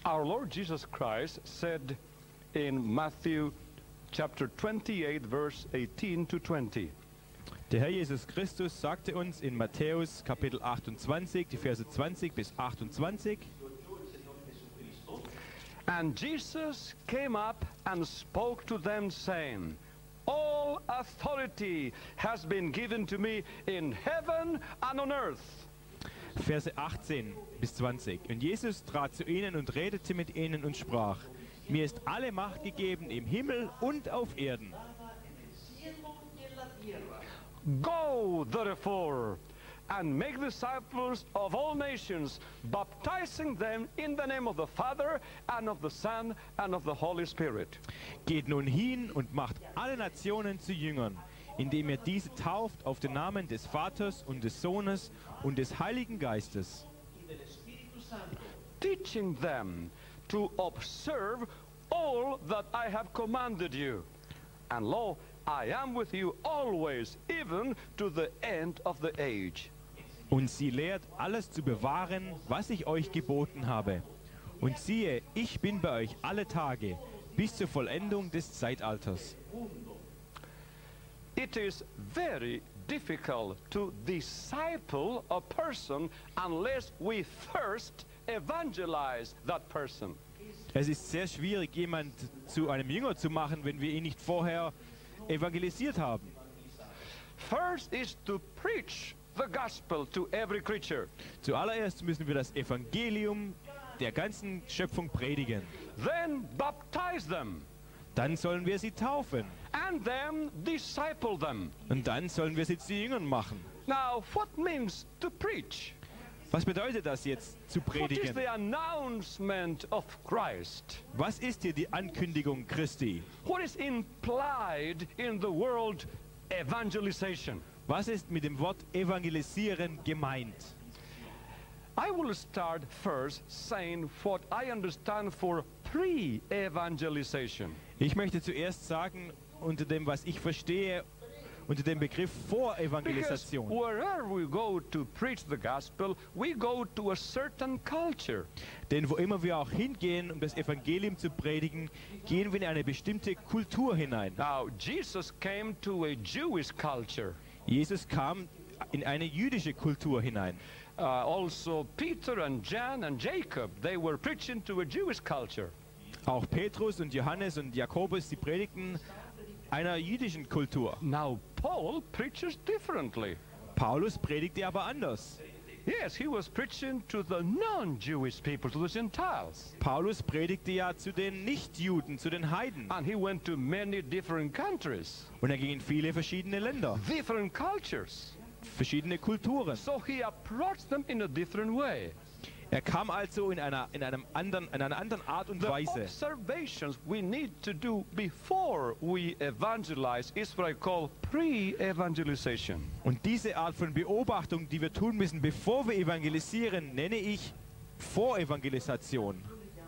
Our Lord Jesus Christ said in Matthew chapter 28, verse 18 to 20. Der Herr Jesus Christus sagte uns in Matthäus Kapitel 28, die Verse 20 bis 28. And Jesus came up and spoke to them, saying, All authority has been given to me in heaven and on earth. Verse 18 bis 20. Und Jesus trat zu ihnen und redete mit ihnen und sprach, mir ist alle Macht gegeben im Himmel und auf Erden. Go, therefore, and make disciples of all nations, baptizing them in the name of the Father, and of the Son, and of the Holy Spirit. Geht nun hin und macht alle Nationen zu Jüngern, indem ihr diese tauft auf den Namen des Vaters und des Sohnes und des Heiligen Geistes, Teaching them to observe all that I have commanded you. And lo, I am with you always, even to the end of the age. und sie lehrt, alles zu bewahren, was ich euch geboten habe. Und siehe, ich bin bei euch alle Tage, bis zur Vollendung des Zeitalters. It is very difficult to disciple a person unless we first evangelize that person. Es ist sehr schwierig, jemand zu einem Jünger zu machen, wenn wir ihn nicht vorher evangelisiert haben. First is to preach the gospel to every creature. Zuallererst müssen wir das Evangelium der ganzen Schöpfung predigen. Then baptize them. Dann sollen wir sie taufen. And then disciple them. Und dann sollen wir sie zu Jüngern machen. Now, what means to preach? Was bedeutet das jetzt, zu What is predigen? the announcement of Christ? Was ist hier die Ankündigung Christi? What is implied in the word evangelization? Was ist mit dem Wort evangelisieren gemeint? I will start first saying what I understand for pre-evangelization. Ich möchte zuerst sagen, unter dem, was ich verstehe, unter dem Begriff Because Vorevangelisation. wherever we go to preach the gospel, we go to a certain culture. Denn wo immer wir auch hingehen, um das Evangelium zu predigen, gehen wir in eine bestimmte Kultur hinein. Now, Jesus came to a Jewish culture. Jesus kam in eine jüdische Kultur hinein. Also, Peter and John and Jacob, they were preaching to a Jewish culture. Auch Petrus und Johannes und Jakobus, sie predigten einer jüdischen Kultur. Now, Paul preaches differently. Paulus predigte aber anders. Yes, he was preaching to the non-Jewish people, to the Gentiles. Paulus predigte ja zu den Nichtjuden, zu den Heiden. And he went to many different countries, Und er ging in viele verschiedene Länder, different cultures. verschiedene Kulturen. So he approached them in a different way. Er kam also in einer anderen Art und The Weise. observations we need to do before we evangelize is what I call pre-evangelization. Und diese Art von Beobachtung, die wir tun müssen, bevor wir evangelisieren, nenne ich Vorevangelisation.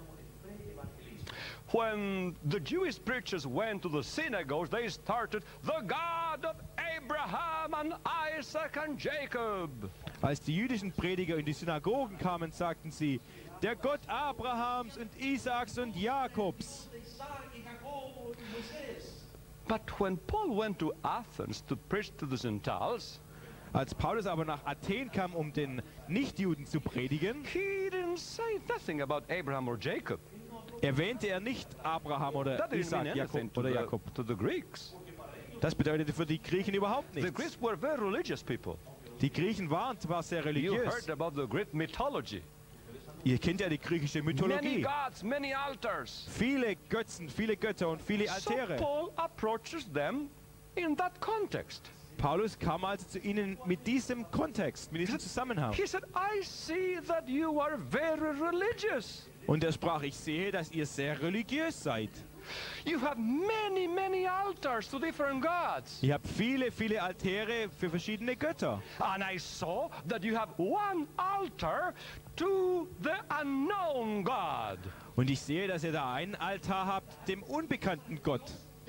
When the Jewish preachers went to the synagogues, they started, the God of Abraham and Isaac and Jacob. Als die jüdischen Prediger in die Synagogen kamen, sagten sie, der Gott Abrahams und Isaaks und Jakobs. But when Paul went to Athens to preach to the Gentiles, Als Paulus aber nach Athen kam, um den Nichtjuden zu predigen, he didn't say nothing about Abraham or Jacob. erwähnte er nicht Abraham oder That didn't mean Isaak, anything Jakob oder Jakob. to the Greeks. Das bedeutete für die Griechen überhaupt The nichts. Greeks were very religious people. Die Griechen waren zwar sehr You religiös. heard about the Greek mythology. Ihr kennt ja die griechische Many Mythologie. gods, many altars. Viele Götzen, viele Götter und viele So Altäre. Paul approaches them in that context. Paulus kam also zu ihnen mit diesem Kontext, mit diesem Zusammenhang. He said, I see that you are very religious. Und er sprach, ich sehe, dass ihr sehr religiös seid. You have many, many altars to different gods. Ihr habt viele, viele Altäre für verschiedene Götter. And I saw that you have one altar to the unknown God. Und ich sehe, dass ihr da einen Altar habt, dem unbekannten Gott.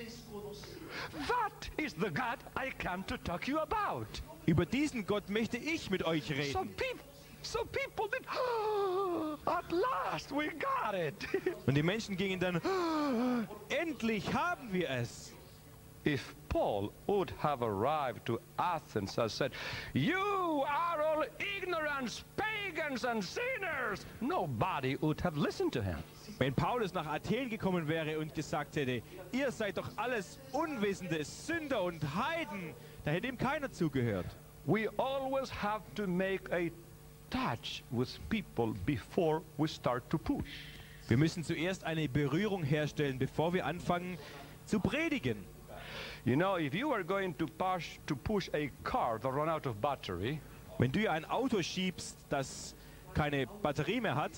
That is the God I come to talk you about. Über diesen Gott möchte ich mit euch reden. So people did, At last we got it. Und die Menschen gingen dann, "Ah, endlich haben wir es." If Paul would have arrived to Athens and said, "You are all ignorants, pagans and sinners," nobody would have listened to him. Wenn Paulus nach Athen gekommen wäre und gesagt hätte, ihr seid doch alles Unwissende, Sünder und Heiden, da hätte ihm keiner zugehört. We always have to make a touch with people before we start to push. Wir müssen zuerst eine Berührung herstellen, bevor wir anfangen zu predigen. You know, if you are going to push a car that run out of battery, Wenn du ein Auto schiebst, das keine Batterie mehr hat,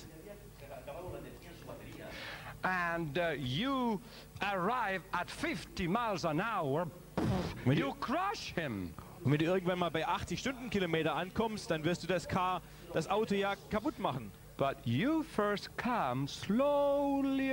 and you arrive at 50 miles an hour, When you you- crush him. und wenn du irgendwann mal bei 80 Stundenkilometer ankommst, dann wirst du das Auto ja kaputt machen. But you first come slowly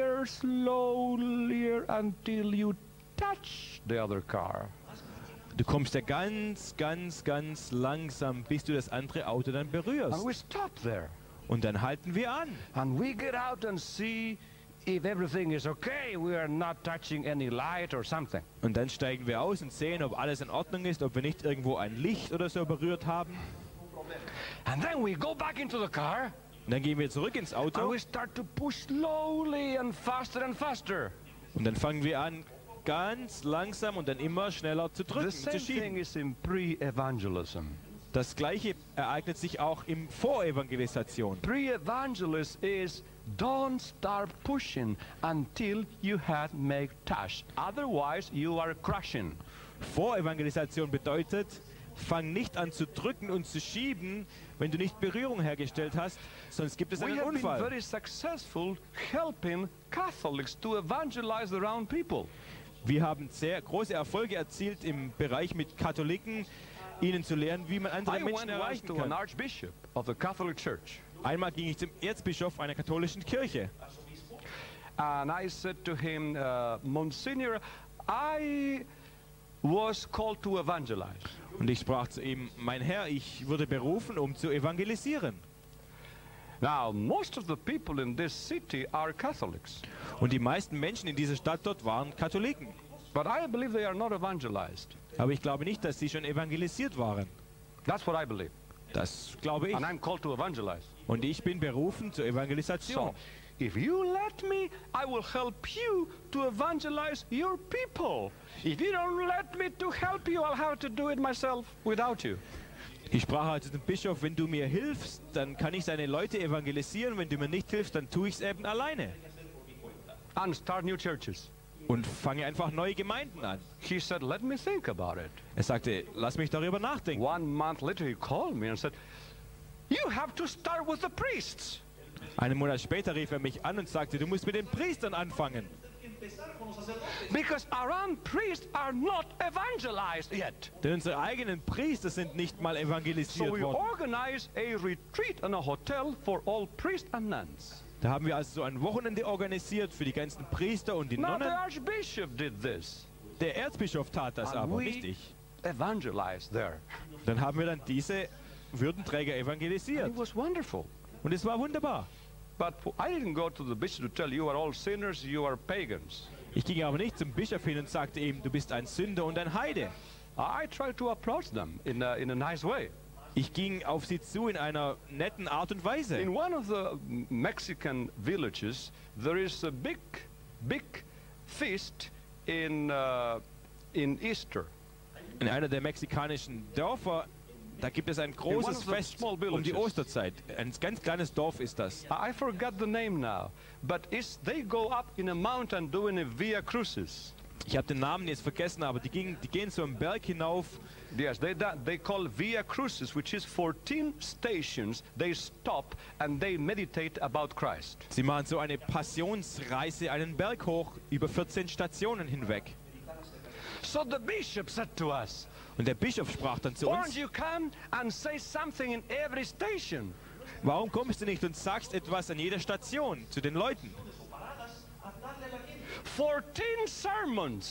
until you touch the other car. Du kommst ja ganz, ganz, ganz langsam, bis du das andere Auto dann And berührst. we stop there. Und dann halten wir an. And we get out and see if everything is okay. We are not touching any light or something. Und dann steigen wir aus und sehen, ob alles in Ordnung ist, ob wir nicht irgendwo ein Licht oder so berührt haben. And then we go back into the car Und dann gehen wir zurück ins and Auto we start to push slowly and faster. und dann fangen wir an, ganz langsam und dann immer schneller zu The drücken, zu same thing schieben. is in pre-evangelism. Das Gleiche ereignet sich auch im Vorevangelisation. Pre-evangelist is don't start pushing until you have made touch. Otherwise, you are crushing. Vorevangelisation bedeutet, fang nicht an zu drücken und zu schieben, wenn du nicht Berührung hergestellt hast, sonst gibt es We einen have been Unfall. very successful helping Catholics to evangelize the round people. Wir haben sehr große Erfolge erzielt im Bereich mit Katholiken, ihnen zu lernen, wie man andere I Menschen went once erreichen to an kann. archbishop of the Catholic Church, Einmal ging ich zum Erzbischof einer katholischen Kirche and I said to him, Monsignor, I was called to evangelize. und ich sprach zu ihm, mein Herr, ich wurde berufen, um zu evangelisieren. Now, most of the people in this city are Catholics, Und die meisten Menschen in dieser Stadt dort waren Katholiken. but I believe they are not evangelized. Aber ich glaube nicht, dass sie schon evangelisiert waren. That's what I believe. Das glaube ich. And I'm called to evangelize. Und ich bin berufen zur Evangelisation. So, if you let me, I will help you to evangelize your people. If you don't let me to help you, I'll have to do it myself without you. Ich sprach also zum Bischof, wenn du mir hilfst, dann kann ich seine Leute evangelisieren. Wenn du mir nicht hilfst, dann tue ich es eben alleine. And start new churches. Und fange einfach neue Gemeinden an. He said, let me think about it. Er sagte, lass mich darüber nachdenken. 1 month later, he called me and said, you have to start with the priests. Einen Monat später rief er mich an und sagte, du musst mit den Priestern anfangen. Because our own priests are not evangelized yet. Denn unsere eigenen Priester sind nicht mal So evangelisiert we worden. organize a retreat in a hotel for all priests and nuns. Da haben wir also so ein Wochenende organisiert für die ganzen Priester und die Now the Nonnen. archbishop did this. Der Erzbischof tat das And aber, we nicht ich. evangelized there. Dann haben wir dann diese Würdenträger evangelisiert. It was wonderful. Und es war wunderbar. But I didn't go to the bishop to tell you are all sinners, you are pagans. Ich ging aber nicht zum Bischof hin und sagte ihm, du bist ein Sünder und ein Heide. I tried to approach them in a nice way. Ich ging auf sie zu in einer netten Art und Weise. In one of the Mexican villages, there is a big feast in Easter. In einer der mexikanischen Dörfer, da gibt es ein one großes of the Fest small um die villages. Osterzeit. Ein ganz kleines Dorf ist das. I forgot the name now, but they go up in a mountain doing a Via Crucis. Ich habe den Namen jetzt vergessen, aber die gehen so einen Berg hinauf. Yes, they call Via Crucis, which is 14 stations. They stop and they meditate about Christ. Sie machen so eine Passionsreise einen Berg hoch über 14 Stationen hinweg. So the bishop said to us, Und der Bischof sprach dann zu why don't uns, you come and say something in every station? warum kommst du nicht und sagst etwas an jeder Station zu den Leuten? 14 sermons.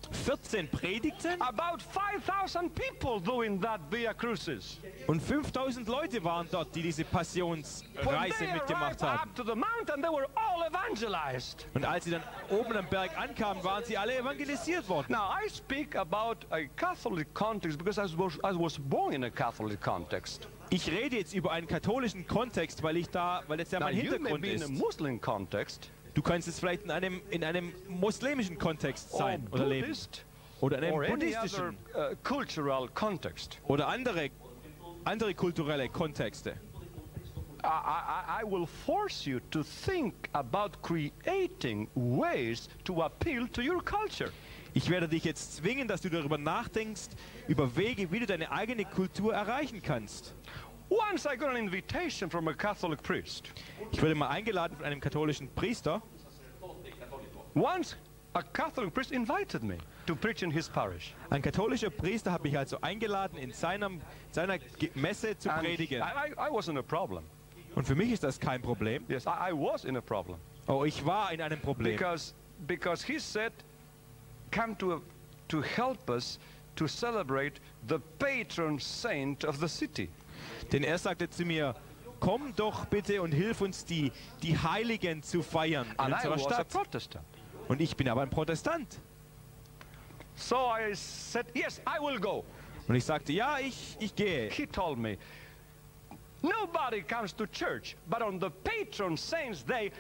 14 Predigten About 5,000 people doing that Via Crucis. und 5000 Leute waren dort, die diese When Passionsreise they mitgemacht arrived haben. up to the mountain, they were all evangelized. Und als sie dann oben am Berg ankamen, waren sie alle evangelisiert worden. Now, I speak about a Catholic context because I was born in a Catholic context. Ich rede jetzt über einen katholischen Kontext, weil jetzt ja Now, mein you may Hintergrund be in a ist. Muslim context, Du kannst es vielleicht in einem muslimischen Kontext or sein oder leben. Buddhist, Oder in einem or any other buddhistischen cultural context. oder andere kulturelle Kontexte. I will force you to think about creating ways to appeal to your culture. Ich werde dich jetzt zwingen, dass du darüber nachdenkst, über Wege, wie du deine eigene Kultur erreichen kannst. Once I got an invitation from a Catholic priest. Ich wurde mal eingeladen von einem katholischen Priester. Once a Catholic priest invited me to preach in his parish. Ein katholischer Priester hat mich also eingeladen, in seiner Messe zu And predigen. I was in a problem. Und für mich ist das kein Problem. Yes, I was in a problem. Oh, ich war in einem Problem. Because he said, come to help us to celebrate the patron saint of the city. Denn er sagte zu mir, komm doch bitte und hilf uns, die Heiligen zu feiern in And I unserer was a Stadt. Protestant. Und ich bin aber ein Protestant. So I said, yes, I will go. Und ich sagte, ja, ich gehe. He told me, nobody comes to church, but on the patron saint's day,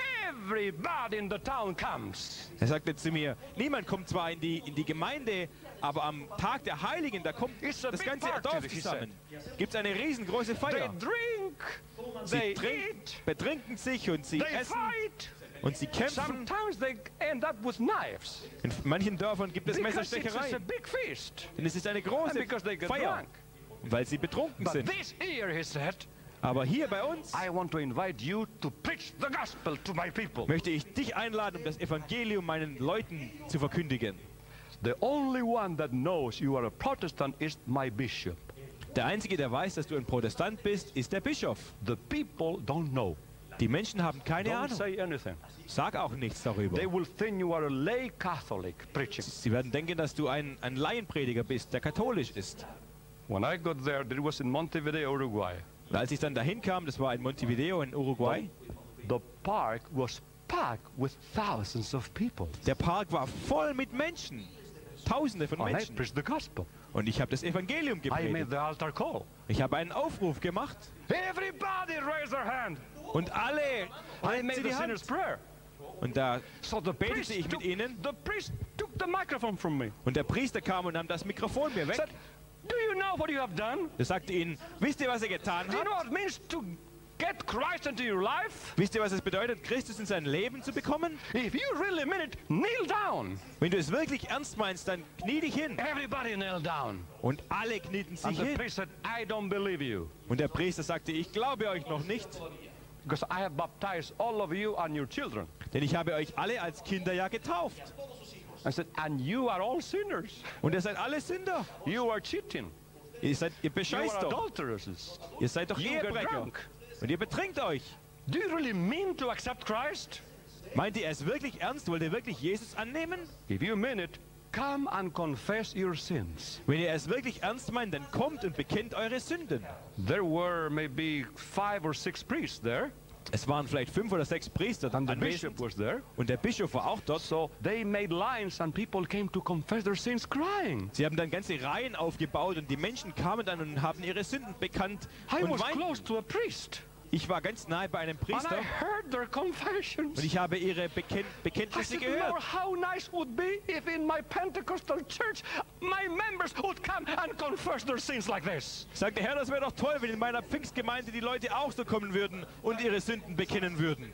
everybody in the town comes. Er sagte zu mir, niemand kommt zwar in die Gemeinde, aber am Tag der Heiligen, da kommt It's a das big ganze party, Dorf he zusammen. Gibt es eine riesengroße They Feier. drink, Sie they eat, betrinken sich und sie they essen fight. und sie kämpfen. Sometimes they end up with knives. In manchen Dörfern gibt es Because it's a Messerstechereien. big feast. Denn es ist eine And große because they get Feier, drunk. weil sie betrunken But sind. this year, he said, Aber hier bei uns I want to invite you to preach the gospel to my people. möchte ich dich einladen, um das Evangelium meinen Leuten zu verkündigen. The only one that knows you are a Protestant is my bishop. Der Einzige, der weiß, dass du ein Protestant bist, ist der Bischof. The people don't know. Die Menschen haben keine Don't Ahnung. say anything. Sag auch nichts darüber. They will think you are a lay Catholic preaching. Sie werden denken, dass du ein Laienprediger bist, der katholisch ist. When I got there, it was in Montevideo, Uruguay. Und als ich dann dahin kam, das war in Montevideo in Uruguay, The park was packed with thousands of people. der Park war voll mit Menschen. Tausende von And I Menschen. preached the gospel. Und ich habe das Evangelium I made gepredigt. the altar call. Ich habe einen Aufruf gemacht. Everybody raise their hand. Und alle I halten made sie the die sinner's Hand. prayer. Und da So the betete priest, ich mit ihnen. the priest took the microphone from me. Und der Priester kam und nahm das Mikrofon mir weg. Said, do you know what you have done? Er sagte ihnen, wisst ihr, was er getan Do you hat? know what it means to get Christ into your life? Wisst ihr, was es bedeutet, Christus in sein Leben zu bekommen? If you really mean it, kneel down. Wenn du es wirklich ernst meinst, dann knie dich hin. Everybody kneel down. Und alle knieten And sich the hin. priest said, I don't believe you. Und der Priester sagte, ich glaube euch noch nicht, Because I have baptized all of you and your children. denn ich habe euch alle als Kinder ja getauft. I said, and you are all sinners. Und ihr seid alle Sünder. You are cheating. Ihr You bescheißt are doch. adulteresses. Ihr seid doch You get Ehebrecher. drunk. Und ihr betrinkt euch. Do you really mean to accept Christ? Meint ihr es wirklich ernst? Wollt ihr wirklich Jesus annehmen? If you mean it, come and confess your sins. Wenn ihr es wirklich ernst meint, dann kommt und bekennt eure Sünden. There were maybe 5 or 6 priests there, Es waren vielleicht 5 oder 6 Priester and the anwesend bishop was there. und der Bischof war auch dort. So they made lines and people came to confess their sins crying. Sie haben dann ganze Reihen aufgebaut und die Menschen kamen dann und haben ihre Sünden bekannt I und was weinten. close to a priest Ich war ganz nahe bei einem and Priester I heard their confessions. und ich habe ihre I Bekenntnisse said, gehört. Lord, how nice would be if in my Pentecostal church my members would come and confess their sins like this. Sagte Herr, das wäre doch toll, wenn in meiner Pfingstgemeinde die Leute auch so kommen würden und ihre Sünden bekennen würden.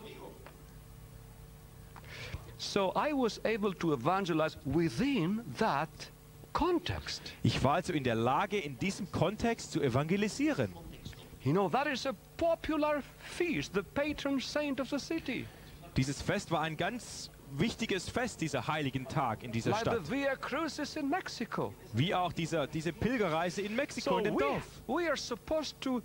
So I was able to evangelize within that context. Ich war also in der Lage, in diesem Kontext zu evangelisieren. You know, that is a popular feast, the patron saint of the city. Dieses Fest war ein ganz wichtiges Fest, dieser heiligen Tag in dieser Like the Stadt. Via Crucis in Mexico. Wie auch diese Pilgerreise in Mexiko, So in dem Dorf. we are supposed to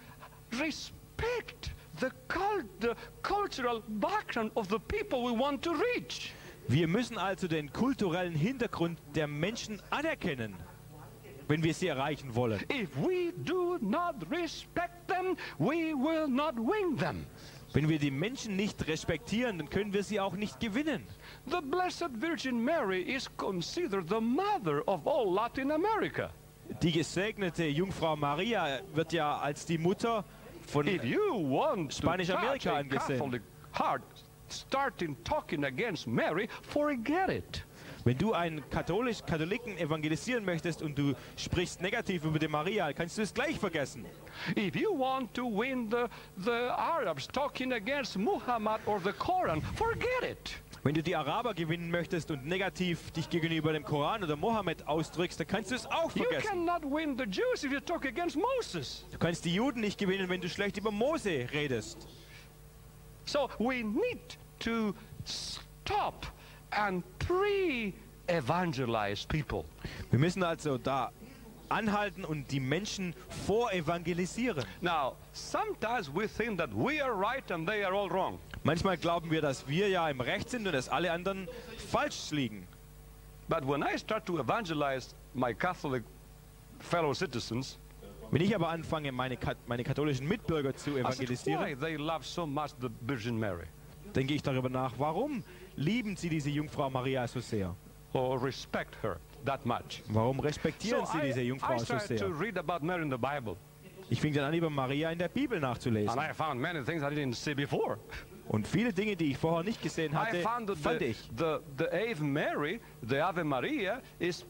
respect the cultural background of the people we want to reach. Wir müssen also den kulturellen Hintergrund der Menschen anerkennen, wenn wir sie erreichen wollen. If we do not respect them, we will not win them. Wenn wir die Menschen nicht respektieren, dann können wir sie auch nicht gewinnen. The Blessed Virgin Mary is considered the mother of all Latin America. Die gesegnete Jungfrau Maria wird ja als die Mutter von If you want to touch Spanisch-Amerika a angesehen. Catholic heart starting talking against Mary, forget it. Wenn du einen Katholiken evangelisieren möchtest und du sprichst negativ über die Maria, kannst du es gleich vergessen. If you want to win the Arabs talking against Muhammad or the Quran, forget it. Wenn du die Araber gewinnen möchtest und negativ dich gegenüber dem Koran oder Mohammed ausdrückst, dann kannst du es auch You vergessen. cannot win the Jews if you talk against Moses. Du kannst die Juden nicht gewinnen, wenn du schlecht über Mose redest. So we need to stop and pre-evangelize people. Wir müssen also da anhalten und die Menschen vorevangelisieren. Now, sometimes we think that we are right and they are all wrong. Manchmal glauben wir, dass wir ja im Recht sind und dass alle anderen falsch liegen. But when I start to evangelize my Catholic fellow citizens, Wenn ich aber anfange, meine katholischen Mitbürger zu I said, why evangelisieren, they love so much the Virgin Mary, denke ich darüber nach, warum lieben sie diese Jungfrau Maria so sehr? or respect her that much. Warum respektieren sie diese I Jungfrau so started to sehr? read about Mary in the Bible, Ich fing dann an, über Maria in der Bibel and nachzulesen. I found many things I didn't see before. Und viele Dinge, die ich vorher nicht gesehen I hatte, found that fand ich. the Ave Mary, the Ave Maria, is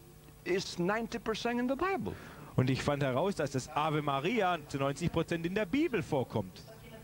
90% in the Bible. Und ich fand heraus, dass das Ave Maria zu 90% in der Bibel vorkommt.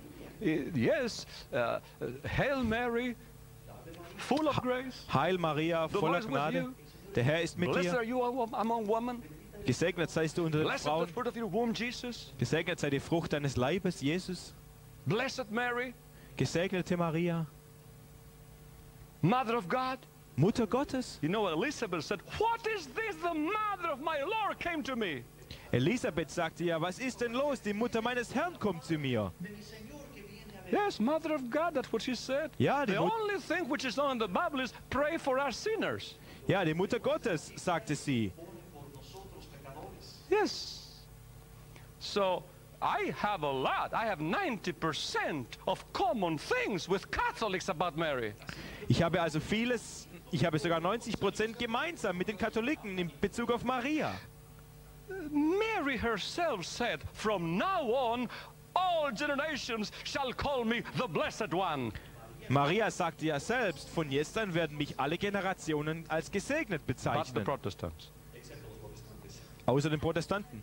Yes, Hail Mary, full of grace. Heil Maria, The voller Lord is with Gnade. you. Der Herr ist mit Blessed dir. are you among women. Gesegnet seist du unter den Blessed the Frauen. fruit of your womb, Jesus. Gesegnet sei die Frucht deines Leibes, Jesus. Blessed Mary, Gesegnete Maria, Mother of God. Mutter Gottes. You know, Elizabeth said, what is this? The mother of my Lord came to me. Elisabeth sagte ja, was ist denn los? Die Mutter meines Herrn kommt zu mir. Yes, Mother of God, that's what she said. Ja, die The Mut- only thing which is not in the Bible is pray for us sinners. Ja, die Mutter Gottes, sagte sie. Yes. So I have a lot. I have 90% of common things with Catholics about Mary. Ich habe also vieles, ich habe sogar 90% gemeinsam mit den Katholiken in Bezug auf Maria. Mary herself said, from now on, all generations shall call me the Blessed One. Maria sagte ja selbst, von jetzt an werden mich alle Generationen als gesegnet But the bezeichnen. Protestants. Außer den Protestanten.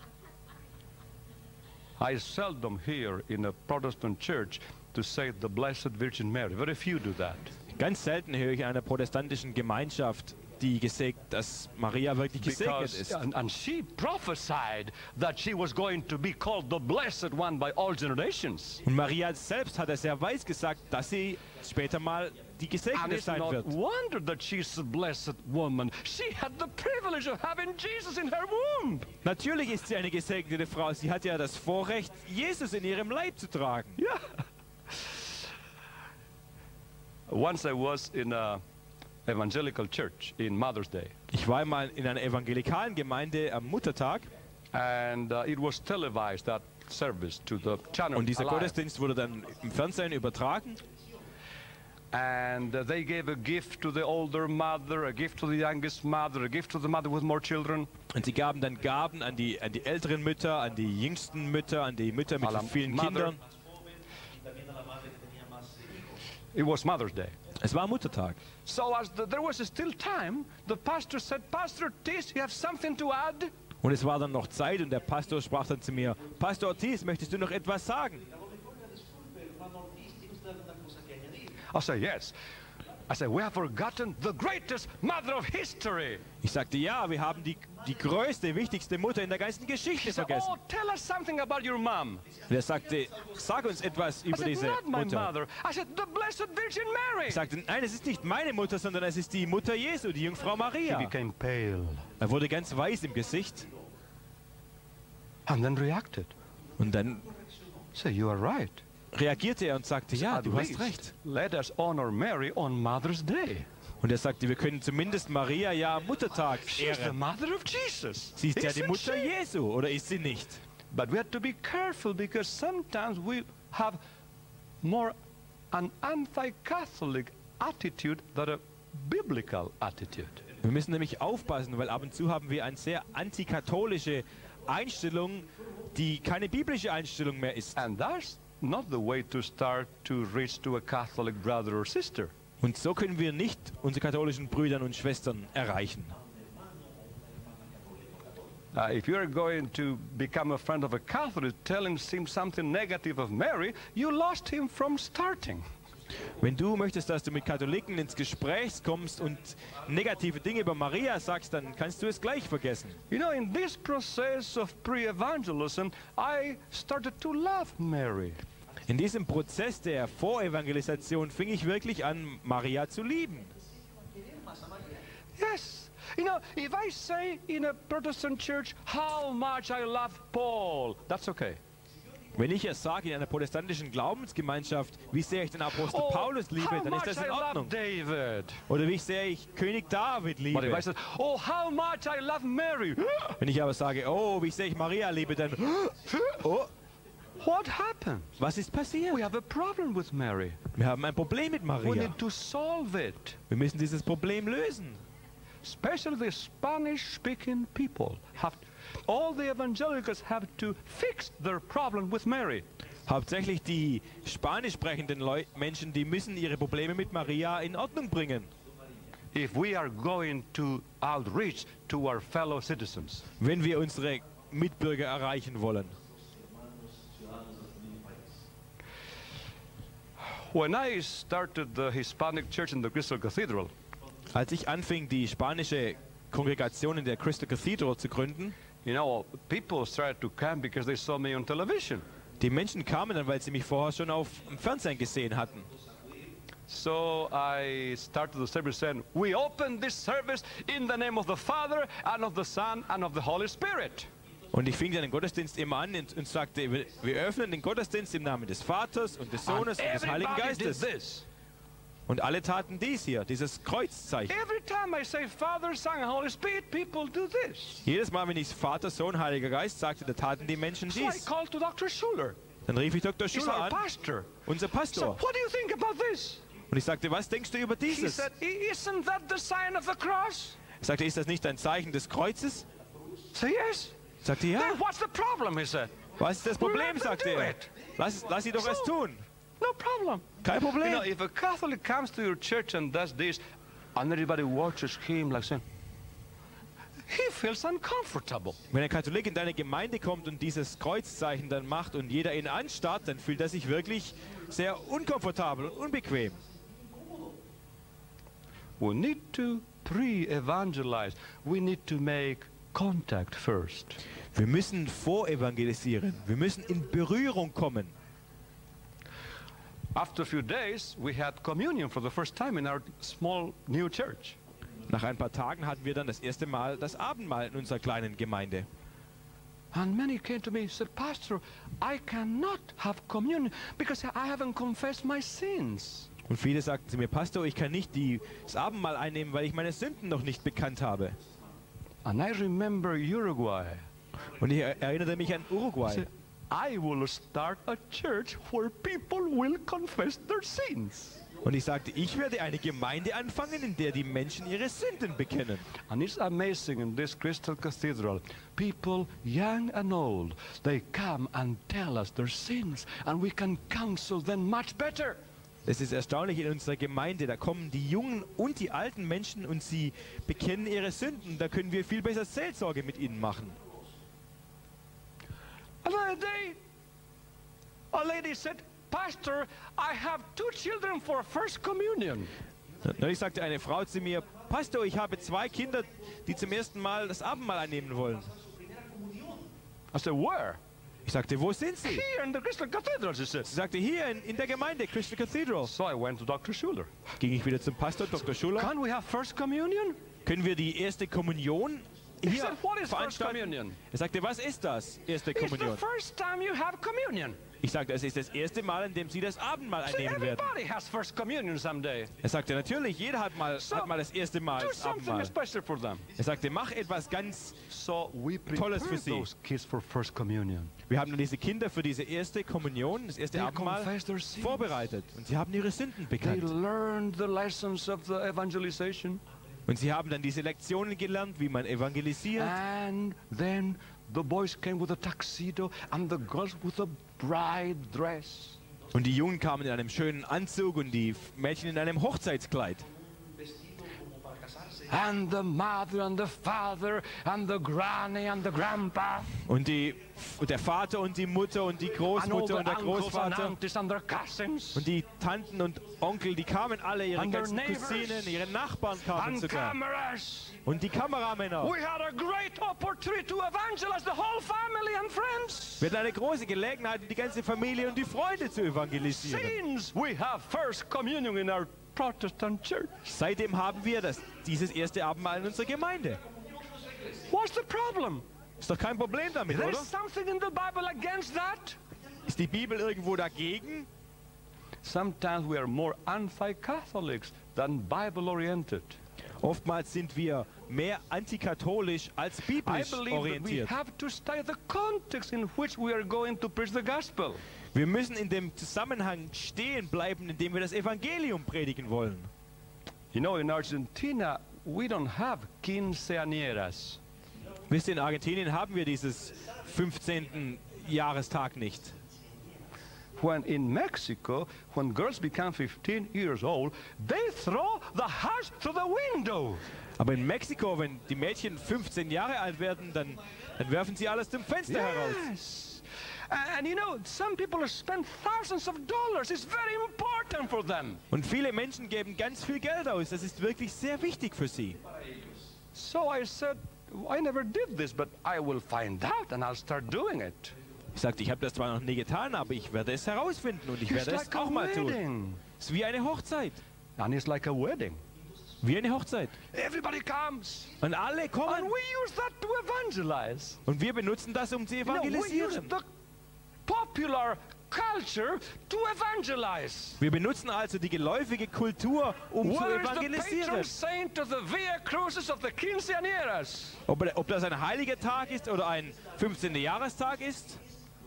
I seldom hear in a Protestant church to say the Blessed Virgin Mary. Very few do that. Ganz selten höre ich in einer protestantischen Gemeinschaft, dass Maria wirklich gesegnet Because, ist. and she prophesied that she was going to be called the Blessed One by all generations. Und Maria selbst hat es sehr weiß gesagt, dass sie später mal die And Gesegnete it's sein not wird. wonder that she's a blessed woman. She had the privilege of having Jesus in her womb. Natürlich ist sie eine gesegnete Frau. Sie hat ja das Vorrecht, Jesus in ihrem Leib zu tragen. Yeah. Once I was in a evangelical church in Mother's Day, Ich war einmal in einer evangelikalen Gemeinde am Muttertag and it was televised, that service, to the channel. und dieser Alive. Gottesdienst wurde dann im Fernsehen übertragen. And they gave a gift to the older mother, a gift to the youngest mother, a gift to the mother with more children. Und sie gaben dann Gaben an die älteren Mütter, an die jüngsten Mütter, an die Mütter mit Alla vielen Mother. Kindern. It was Mother's Day. Es war Muttertag. So as there was still time, the pastor said, Pastor Tis, you have something to add? Und es war dann noch Zeit und der Pastor sprach dann zu mir, Pastor Ortiz, möchtest du noch etwas sagen? I said, yes. I said, we have forgotten the greatest mother of history. Ich sagte, ja, wir haben die größte, wichtigste Mutter in der ganzen Geschichte He said, vergessen. oh, tell us something about your mom. Und er sagte, sag uns etwas I über said, diese not my Mutter. mother. I said, the Blessed Virgin Mary. Ich sagte, nein, es ist nicht meine Mutter, sondern es ist die Mutter Jesu, die Jungfrau He Maria. became pale Er wurde ganz weiß im Gesicht and then reacted. und dann Say, you are right. reagierte er und sagte, ja, At du hast least recht. let us honor Mary on Mother's Day. Und er sagte, wir können zumindest Maria ja am Muttertag She's the ehren. mother of Jesus. Sie ist ja die Isn't Mutter she? Jesu, oder ist sie nicht? But we have to be careful because sometimes we have more an anti-Catholic attitude than a biblical attitude. Wir müssen nämlich aufpassen, weil ab und zu haben wir eine sehr antikatholische Einstellung, die keine biblische Einstellung mehr ist. And that's not the way to start to reach to a Catholic brother or sister. Und so können wir nicht unsere katholischen Brüder und Schwestern erreichen. If you're going to become a friend of a Catholic, telling him something negative of Mary, you lost him from starting. Wenn du möchtest, dass du mit Katholiken ins Gespräch kommst und negative Dinge über Maria sagst, dann kannst du es gleich vergessen. You know, in this process of pre-evangelism, I started to love Mary. In diesem Prozess der Vorevangelisation fing ich wirklich an, Maria zu lieben. Yes. You know, if I say in a Protestant church how much I love Paul, that's okay. Wenn ich es sage in einer protestantischen Glaubensgemeinschaft, wie sehr ich den Apostel Paulus liebe, how dann ist much das in I love Ordnung. David. Oder wie sehr ich König David But if I liebe. say, oh, how much I love Mary, Wenn ich aber sage, oh, wie sehr ich Maria liebe, dann, oh, what happened? was ist passiert? We have a problem with Mary. Wir haben ein Problem mit We Maria. need to solve it. Wir müssen dieses Problem lösen. Especially the Spanish-speaking people all the evangelicals have to fix their problem with Mary. Hauptsächlich die spanisch sprechenden Menschen, die müssen ihre Probleme mit Maria in Ordnung bringen. If we are going to outreach to our fellow citizens. Wenn wir unsere Mitbürger erreichen wollen. When I started the Hispanic church in the Crystal Cathedral, Als ich anfing, die spanische Kongregation in der Crystal Cathedral zu gründen, you know, people started to come because they saw me on television. die Menschen kamen dann, weil sie mich vorher schon auf dem Fernsehen gesehen hatten. So I started the service saying, we open this service in the name of the Father and of the Son and of the Holy Spirit. Und ich fing dann den Gottesdienst immer an und sagte, wir öffnen den Gottesdienst im Namen des Vaters und des Sohnes und des Heiligen Everybody did Geistes. this. Und alle taten dies hier, dieses Kreuzzeichen. Every time I say Father, Son and Holy Spirit, people do this. Jedes Mal, wenn ich Vater, Sohn, Heiliger Geist sagte, da taten die Menschen So I dies. called to Dr. Schuller. Dann rief ich Dr. He's Schuller our an, pastor. unser So Pastor. what do you think about this? Und ich sagte, was denkst du über He dieses? said, isn't that the sign of the cross? Er sagte, ist das nicht ein Zeichen des Kreuzes? Say yes. Ich sagte, ja. Then what's the problem? He said. Was ist das Problem, Let them sagte do er. it. Lass sie doch es tun. No problem. Kein You know, Problem. if a Catholic comes to your church and does this, and everybody watches him like saying, he feels uncomfortable. Wenn ein Katholik in deine Gemeinde kommt und dieses Kreuzzeichen dann macht und jeder ihn anstarrt, dann fühlt er sich wirklich sehr unkomfortabel und unbequem. We need to pre-evangelize. We need to make contact first. Wir müssen vorevangelisieren. Wir müssen in Berührung kommen. After a few days, we had communion for the first time in our small new church. Nach ein paar Tagen hatten wir dann das erste Mal das Abendmahl in unserer kleinen Gemeinde. And many came to me and said, Pastor, I cannot have communion because I haven't confessed my sins. Und viele sagten zu mir, Pastor, ich kann nicht das Abendmahl einnehmen, weil ich meine Sünden noch nicht bekannt habe. And I remember Uruguay. Und ich erinnerte mich an Uruguay. I will start a church where people will confess their sins. Und ich sagte, ich werde eine Gemeinde anfangen, in der die Menschen ihre Sünden bekennen. And it's amazing in this Crystal Cathedral. People, young and old, they come and tell us their sins, and we can counsel them much better. Es ist erstaunlich in unserer Gemeinde, da kommen die jungen und die alten Menschen und sie bekennen ihre Sünden. Da können wir viel besser Seelsorge mit ihnen machen. Another day, a lady said, Pastor, I have 2 children for first communion. Neulich sagte eine Frau zu mir, Pastor, ich habe 2 Kinder, die zum ersten Mal das Abendmahl einnehmen wollen. I said, where? Ich sagte, wo sind sie? Here in the Crystal Cathedral, she said. Sie sagte, hier in der Gemeinde, Crystal Cathedral. So I went to Dr. Schuller. Ging ich wieder zum Pastor, Dr. Schuller. Can we have first communion? Können wir die erste Kommunion He hier said, what is first veranstalten? communion? Er sagte, was ist das, erste It's the Kommunion? first time you have communion. Ich sagte, es ist das erste Mal, in dem Sie das Abendmahl einnehmen werden. Everybody has first communion someday. Er sagte, natürlich, jeder hat mal das erste Mal Do das something Abendmahl. special for them. Er sagte, mach etwas ganz... So we Tolles für prepare sie. those kids for first communion. Wir haben dann diese Kinder für diese erste Kommunion, das erste They Abendmahl confess their sins. vorbereitet. Und sie haben ihre Sünden They bekannt. learned the lessons of the evangelization. Und sie haben dann diese Lektionen gelernt, wie man evangelisiert. And then the boys came with a tuxedo and the girls with a bride dress. Und die Jungen kamen in einem schönen Anzug und die Mädchen in einem Hochzeitskleid. And the mother and the father and the granny and the grandpa. Und der Vater und die Mutter und die And all the Großmutter und der uncles and Großvater aunties and their cousins. und die Tanten und Onkel, die kamen alle, ihre And their ganzen neighbors. Cousinen, ihre Nachbarn kamen And sogar. cameras. Und die Kameramänner. We had a great opportunity to evangelize the whole family and friends. Wir hatten eine große Gelegenheit, die ganze Familie und die Freunde zu evangelisieren. Since we have first communion in our Protestant church. Seitdem haben wir dieses erste Abendmahl in unserer Gemeinde. What's the problem? Ist doch kein Problem damit, There's oder? something in the Bible against that? Ist die Bibel irgendwo dagegen? Sometimes we are more anti-Catholics than Bible-oriented. Oftmals sind wir mehr antikatholisch als I biblisch believe that we orientiert. have to study the context in which we are going to preach the gospel. Wir müssen in dem Zusammenhang stehen bleiben, in dem wir das Evangelium predigen wollen. You know, in Argentina, we don't have quinceañeras. Wisst ihr, in Argentinien haben wir dieses 15. Jahrestag nicht. When in Mexico, when girls become 15 years old, they throw the house through the window. Aber in Mexiko, wenn die Mädchen 15 Jahre alt werden, dann werfen sie alles zum Fenster heraus. Yes. And you know, some people spend thousands of dollars. It's very important for them. Und viele Menschen geben ganz viel Geld aus. Das ist wirklich sehr wichtig für sie. So I said, I never did this, but I will find out and I'll start doing it. Ich sagte, ich habe das zwar noch nie getan, aber ich werde es herausfinden und ich It's werde es like a auch mal tun. wedding. Es ist wie eine Hochzeit. And it's like a wedding. Wie eine Hochzeit. Everybody comes. Und alle And kommen. we use that to evangelize. Und wir benutzen das, um zu You know, we use evangelisieren. the popular culture to evangelize. Wir benutzen also die geläufige Kultur, um zu Where is the patron evangelisieren. saint of the Via Crucis of the Quinceañeras? Ob das ein heiliger Tag ist oder ein 15. Jahrestag ist.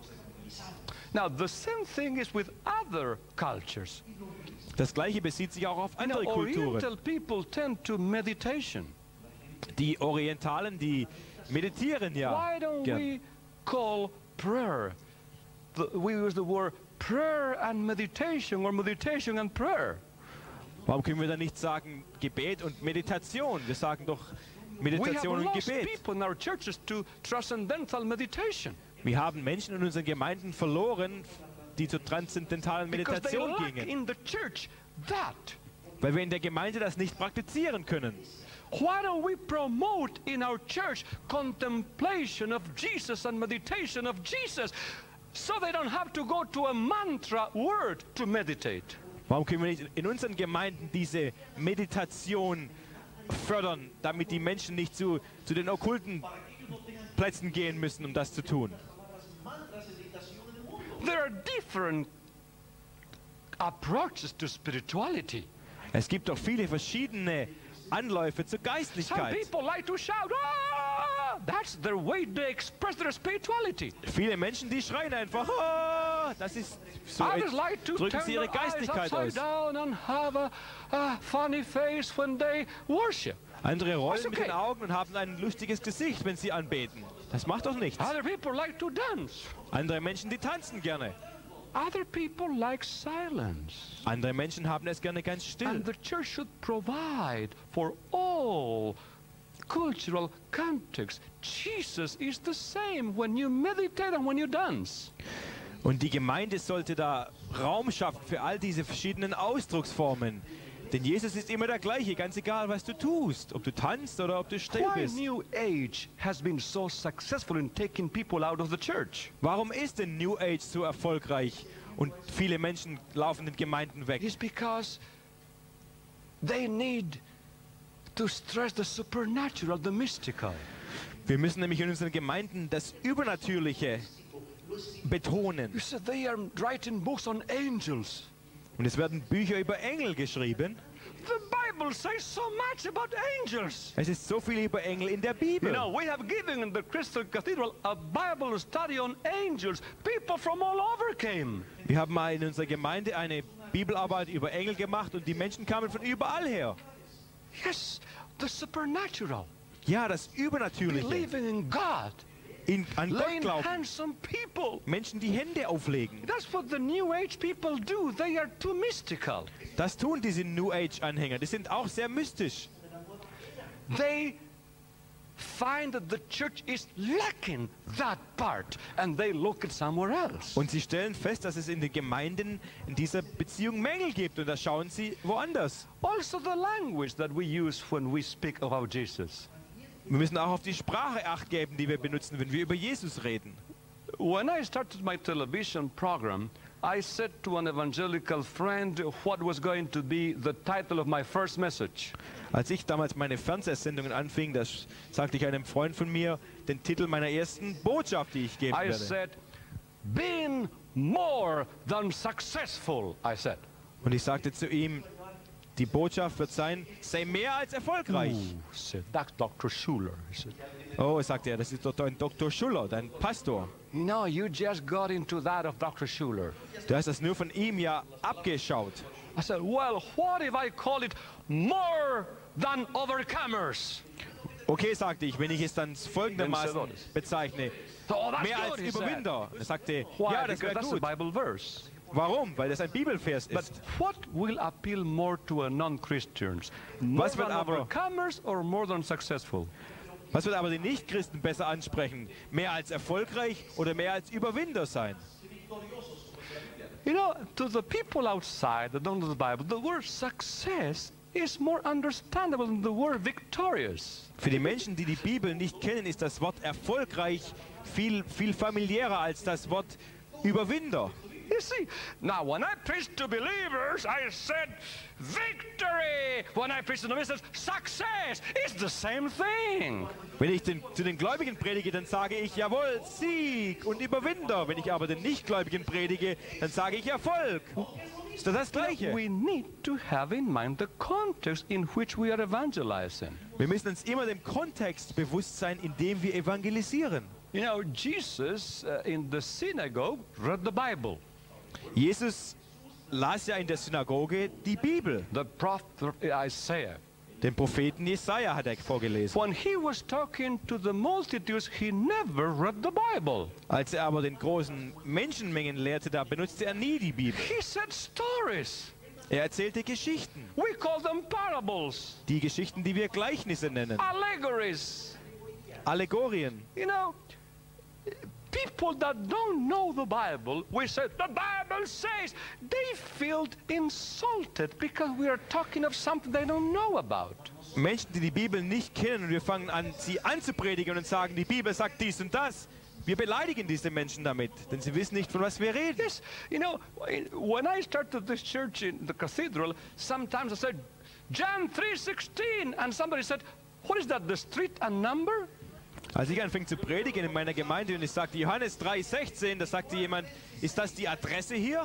Now, the same thing is with other cultures. Das Gleiche bezieht sich auch auf You know, andere Kulturen. Oriental people tend to meditation. Die Orientalen, die meditieren ja Why don't gern. we call prayer? We use the word prayer and meditation or meditation and prayer. Warum können wir dann nicht sagen Gebet und Meditation? Wir sagen doch We have Meditation und lost Gebet. people in our churches to transcendental meditation Wir haben Menschen in unseren Gemeinden verloren, die zur transzendentalen because they Meditation lack gingen, in the church that. weil wir in der Gemeinde das nicht praktizieren können. Why don't we promote in our church contemplation of Jesus and meditation of Jesus so they don't have to go to a mantra word to meditate? Warum können wir nicht in unseren Gemeinden diese Meditation fördern, damit die Menschen nicht zu den okkulten Plätzen gehen müssen, um das zu tun? There are different approaches to spirituality. Es gibt doch viele verschiedene Anläufe zur Some Geistlichkeit. people like to shout, "Ah!" That's their way they express their spirituality. Viele Menschen, die schreien einfach, "Ah!" Das ist so, Others like to drücken turn sie their ihre eyes Geistlichkeit upside aus. down and have a funny face when they worship. Andere rollen That's mit den okay. Augen und haben ein lustiges Gesicht, wenn sie anbeten. Das macht doch nichts. Other people like to dance. Andere Menschen, die tanzen gerne. Other people like silence. Andere Menschen haben es gerne ganz still. And the church should provide for all cultural contexts. Jesus is the same when you meditate and when you dance. Und die Gemeinde sollte da Raum schaffen für all diese verschiedenen Ausdrucksformen. Denn Jesus ist immer der gleiche, ganz egal, was du tust. Ob du tanzt oder ob du still Why bist. New Age has been so successful in taking people out of the church? Warum ist denn New Age so erfolgreich und viele Menschen laufen in Gemeinden weg? It's because they need to stress the supernatural, the mystical. Wir müssen nämlich in unseren Gemeinden das Übernatürliche betonen. You said they are writing books on angels. Und es werden Bücher über Engel geschrieben. The Bible says so much about angels. Es ist so viel über Engel in der You Bibel. know, we have given in the Crystal Cathedral a Bible study on angels. People from all over came. Wir haben mal in unserer Gemeinde eine Bibelarbeit über Engel gemacht und die Menschen kamen von überall her. Yes, the supernatural. Ja, das Übernatürliche. Believing in God. An Gott Laying glauben. hands on people. Menschen, die Hände auflegen. That's what the New Age people do. They are too mystical. Das tun diese New Age-Anhänger. Die sind auch sehr mystisch. They find that the church is lacking that part and they look at somewhere else. Und sie stellen fest, dass es in den Gemeinden in dieser Beziehung Mängel gibt. Und da schauen sie woanders. Also the language that we use when we speak about Jesus. Wir müssen auch auf die Sprache Acht geben, die wir benutzen, wenn wir über Jesus reden. When I started my television program, I said to an evangelical friend what was going to be the title of my first message. Als ich damals meine Fernsehsendungen anfing, das sagte ich einem Freund von mir, den Titel meiner ersten Botschaft, die ich geben I werde. said, being more than successful, I said. Und ich sagte zu ihm, die Botschaft wird sein, sei mehr als erfolgreich. Said, that's Dr. Schuller. He said, Oh, sagte er, das ist doch dein Dr. Schuller, dein Pastor. no, you just got into that of Dr. Schuller. Du hast das nur von ihm ja abgeschaut. I said, well, what if I call it more than overcomers? Okay, sagte ich, wenn ich es dann folgendermaßen bezeichne, Oh, that's mehr als good, he said. Überwinder. Er sagte, Why? ja, das Because wäre that's a gut. Bible verse. Warum? Weil das ein Bibelvers But ist. what will appeal more to a non-Christians? More Was wird than aber- overcomers or more than successful? Was wird aber die Nichtchristen besser ansprechen? Mehr als erfolgreich oder mehr als Überwinder sein? You know, to the people outside that don't know the Bible, the word success is more understandable than the word victorious. Für die Menschen, die die Bibel nicht kennen, ist das Wort erfolgreich viel familiärer als das Wort Überwinder. You see, now when I preach to believers, I said victory. When I preach to the ministers, success. It's the same thing. Wenn ich zu den Gläubigen predige, dann sage ich, jawohl, Sieg und Überwinder. Wenn ich aber den Nichtgläubigen predige, dann sage ich Erfolg. Ist doch das Gleiche. We need to have in mind the context in which we are evangelizing. Wir müssen uns immer dem Kontext bewusst sein, in dem wir evangelisieren. You know, Jesus in the synagogue read the Bible. Jesus las ja in der Synagoge die Bibel. The prophet Isaiah. Den Propheten Jesaja hat er vorgelesen. When he was talking to the multitudes, he never read the Bible. Als er aber den großen Menschenmengen lehrte, da benutzte er nie die Bibel. He said stories. Er erzählte Geschichten. We call them parables, Die Geschichten, die wir Gleichnisse nennen. allegories. Allegorien. You know, people that don't know the Bible, we say, the Bible says, they feel insulted because we are talking of something they don't know about. Menschen, die die Bibel nicht kennen und wir fangen an, sie anzupredigen und sagen, die Bibel sagt dies und das. Wir beleidigen diese Menschen damit, denn sie wissen nicht, von was wir reden. Yes, you know, when I started this church in the cathedral, sometimes I said, John 3:16, and somebody said, what is that, the street and number? Als ich anfing zu predigen in meiner Gemeinde und ich sagte Johannes 3,16, da sagte jemand, ist das die Adresse hier?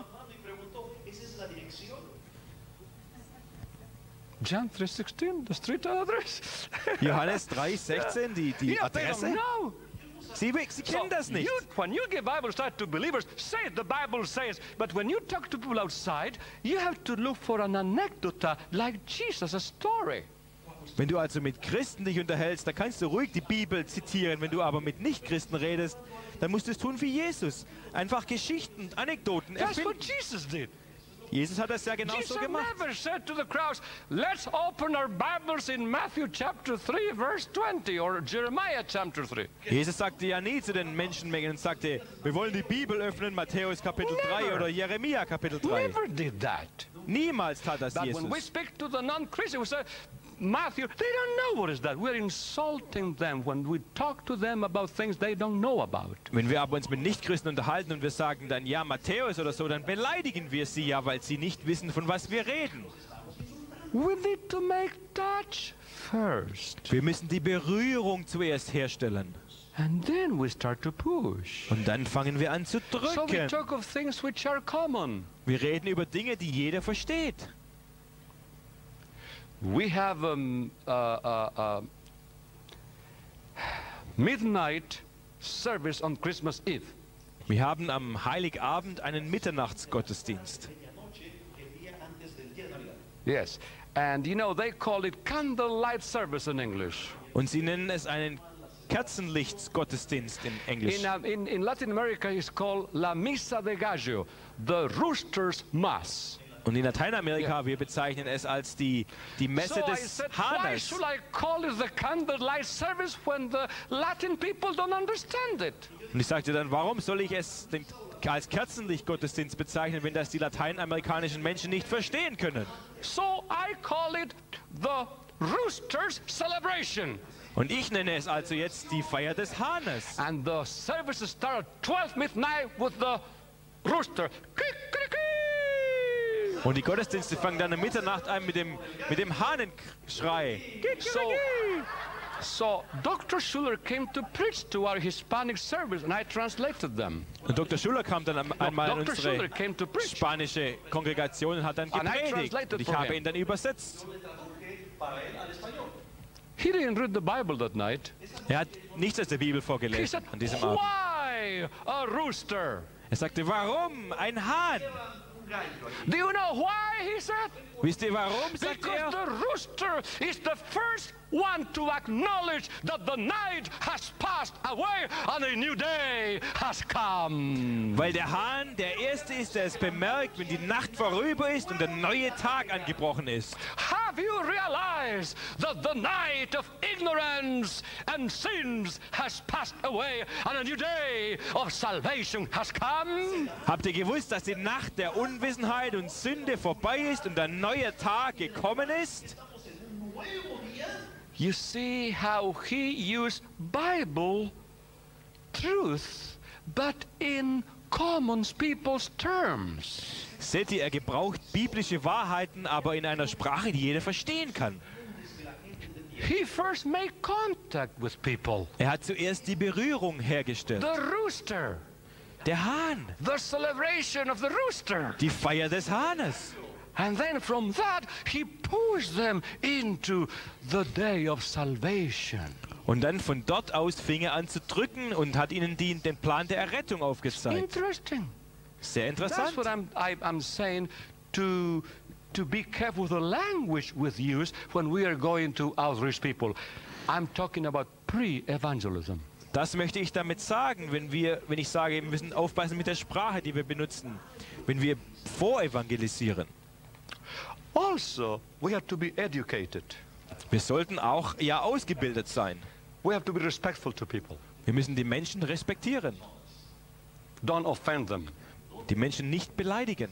John 3:16, the street address? Johannes 3,16, die You know, they don't Adresse? know. Sie kennen das nicht. When you give Bible study to believers, say the Bible says. But when you talk to people outside, you have to look for an anecdote like Jesus, a story. Wenn du also mit Christen dich unterhältst, dann kannst du ruhig die Bibel zitieren. Wenn du aber mit Nichtchristen redest, dann musst du es tun wie Jesus. Einfach Geschichten, Anekdoten That's what erfinden. Jesus did. Jesus hat das ja genauso Jesus gemacht. never said to the crowds, let's open our Bibles in Matthew chapter 3, verse 20, or Jeremiah chapter 3. Jesus sagte ja nie zu den Menschenmengen und sagte, wir wollen die Bibel öffnen, Matthäus Kapitel 3 Never. oder Jeremia Kapitel 3. Never did that. Niemals tat das But when we Jesus. speak to the non-Christians, we say, Matthew, they don't know what is that. We're insulting them when we talk to them about things they don't know about. Wenn wir aber uns mit Nichtchristen unterhalten und wir sagen dann, ja, Matthäus oder so, dann beleidigen wir sie ja, weil sie nicht wissen, von was wir reden. We need to make touch first. Wir müssen die Berührung zuerst herstellen. And then we start to push. Und dann fangen wir an zu So we drücken. talk of things which are common. Wir reden über Dinge, die jeder versteht. We have midnight service on Christmas Eve. Wir haben am Heiligabend einen Mitternachtsgottesdienst. Yes. And you know, they call it candlelight service in English. Und sie nennen es einen Kerzenlichtsgottesdienst in Englisch. In Latin America it's called La Misa de Gallo, the rooster's mass. Und in Lateinamerika, wir bezeichnen es als die Messe So I des said, why Hahnes. should I call it the candlelight service when the Latin people don't understand it? Und ich sagte dann, warum soll ich es als Kerzenlichtgottesdienst bezeichnen, wenn das die lateinamerikanischen Menschen nicht verstehen können? So I call it the rooster's celebration. Und ich nenne es also jetzt die Feier des Hahnes. And the services start at 12 midnight with the rooster. Kikeriki! Und die Gottesdienste fangen dann um Mitternacht an mit dem Hahnenschrei. So Dr. Schuller came to preach to our Hispanic service and I translated them. Und Dr. Schuller kam dann einmal in Dr. Schuller unsere came to preach. spanische Kongregation und hat dann And I gepredigt. translated Und ich for habe him. ihn dann übersetzt. He didn't read the Bible that night. Er hat nichts aus der Bibel He vorgelesen said, an diesem Abend. why a rooster? Er sagte, warum ein Hahn? Do you know why, he said? Wisst ihr warum, sagt Because er? the rooster is the first one to acknowledge that the night has passed away and a new day has come. Weil der Hahn der Erste ist, der es bemerkt, wenn die Nacht vorüber ist und der neue Tag angebrochen ist. Have you realized that the night of ignorance and sins has passed away and a new day of salvation has come? Habt ihr gewusst, dass die Nacht der Unwissenheit und Sünde vorbei ist und ein neuer Tag gekommen ist? You see how he used Bible truth, but in common people's terms. Seht ihr, er gebraucht biblische Wahrheiten, aber in einer Sprache, die jeder verstehen kann. He first made contact with people. Er hat zuerst die Berührung hergestellt. The rooster, Der Hahn, the celebration of the rooster. die Feier des Hahnes. And then from that, he pushed them into the day of salvation. Und dann von dort aus fing er an zu drücken und hat ihnen den Plan der Errettung aufgezeigt. Interesting. Sehr That's interessant. what I'm saying, to be careful with the language we use when we are going to outreach people. I'm talking about pre-evangelism. Das möchte ich damit sagen, wenn ich sage, wir müssen aufpassen mit der Sprache, die wir benutzen, wenn wir vorevangelisieren. Also, we have to be educated. Wir sollten auch ja ausgebildet sein. We have to be respectful to people. Wir müssen die Menschen respektieren, Don't offend them. die Menschen nicht beleidigen.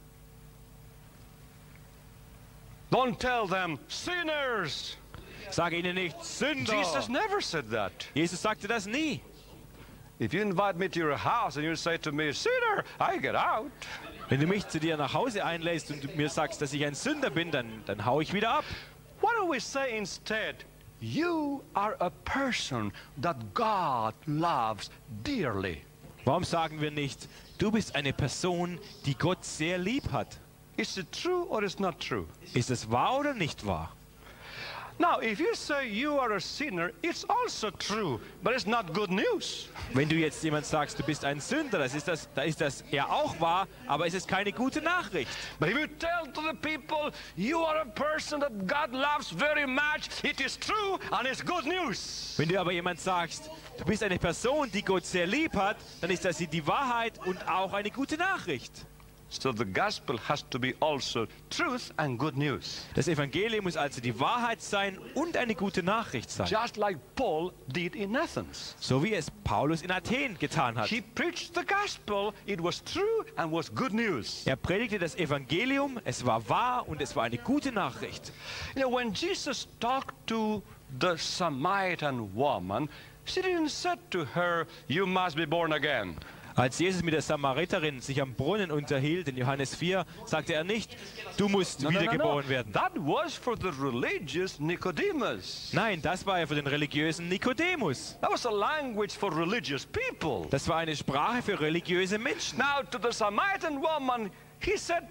Don't tell them, sinners. Sage ihnen nicht, Sünder. Jesus never said that. Jesus sagte das nie. If you invite me to your house and you say to me, sinner, I get out. Wenn du mich zu dir nach Hause einlädst und du mir sagst, dass ich ein Sünder bin, dann hau ich wieder ab. Why don't we say instead, you are a person that God loves dearly. Warum sagen wir nicht, du bist eine Person, die Gott sehr lieb hat? Is it true or is not true? Ist es wahr oder nicht wahr? Now, if you say you are a sinner, it's also true, but it's not good news. Wenn du jetzt jemand sagst, du bist ein Sünder, da ist das ja auch wahr, aber es ist keine gute Nachricht. But if you tell to the people you are a person that God loves very much, it is true and it's good news. Wenn du aber jemand sagst, du bist eine Person, die Gott sehr lieb hat, dann ist das die Wahrheit und auch eine gute Nachricht. So the gospel has to be also truth and good news. Das Evangelium muss also die Wahrheit sein und eine gute Nachricht sein. Just like Paul did in Athens. So wie es Paulus in Athen getan hat. He preached the gospel, it was true and was good news. Er predigte das Evangelium, es war wahr und es war eine gute Nachricht. You know, when Jesus talked to the Samaritan woman, she didn't say to her, you must be born again. Als Jesus mit der Samariterin sich am Brunnen unterhielt, in Johannes 4, sagte er nicht, du musst wiedergeboren werden. That was for the religious Nicodemus. Nein, das war ja für den religiösen Nikodemus. That was a language for religious people. Das war eine Sprache für religiöse Menschen. Now to the Samaritan woman, he said,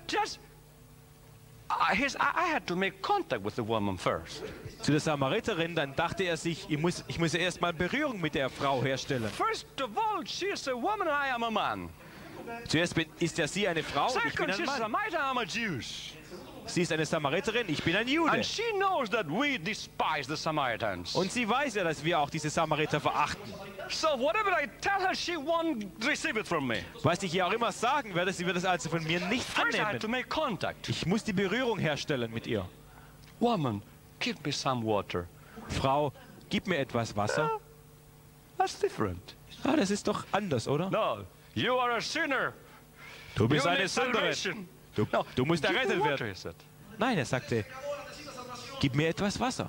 I had to make contact with the woman first. Zu der Samariterin, dann dachte er sich, ich muss ja erstmal Berührung mit der Frau herstellen. First of all, she is a woman and I am a man. Zuerst ist ja sie eine Frau und ich bin Second, ein she's a Mann. Samaritan, I'm a Jew. Sie ist eine Samariterin, ich bin ein Jude. And she knows that we despise the Samaritans. Und sie weiß ja, dass wir auch diese Samariter verachten. So whatever I tell her, she won't receive it from me. Was ich ihr auch immer sagen werde, sie wird es also von mir nicht First I had to annehmen. make contact. Ich muss die Berührung herstellen mit ihr. Woman, give me some water. Frau, gib mir etwas Wasser. That's different. Ah, das ist doch anders, oder? No, you are a sinner. Du bist You eine need Sünderin. salvation. Du musst Give me errettet water, werden. he said. Nein, er sagte, gib mir etwas Wasser.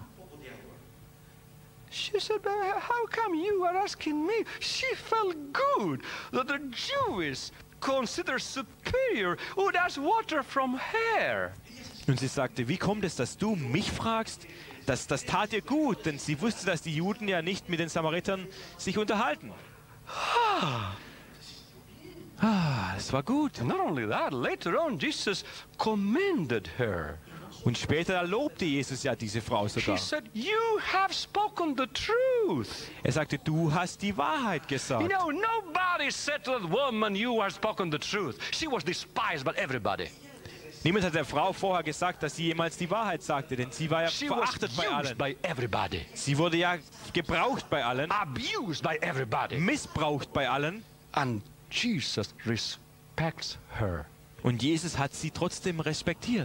She said, how come you are asking me? She felt good that the Jewish considered superior would ask water from her. Und sie sagte, wie kommt es, dass du mich fragst? Das tat ihr gut, denn sie wusste, dass die Juden ja nicht mit den Samaritern sich unterhalten. Das war gut. Not only that, later on Jesus commended her. Und später lobte Jesus ja diese Frau He sogar. said, you have spoken the truth. Er sagte, du hast die Wahrheit You gesagt. know, nobody said to that woman, you have spoken the truth. She was despised by everybody. Niemand hat der Frau vorher gesagt, dass sie jemals die Wahrheit sagte, denn sie war ja She was verachtet bei used allen. by everybody. Sie wurde ja gebraucht bei allen, Abused by everybody. missbraucht bei allen. And Jesus respects her. Und Jesus hat sie trotzdem respektiert.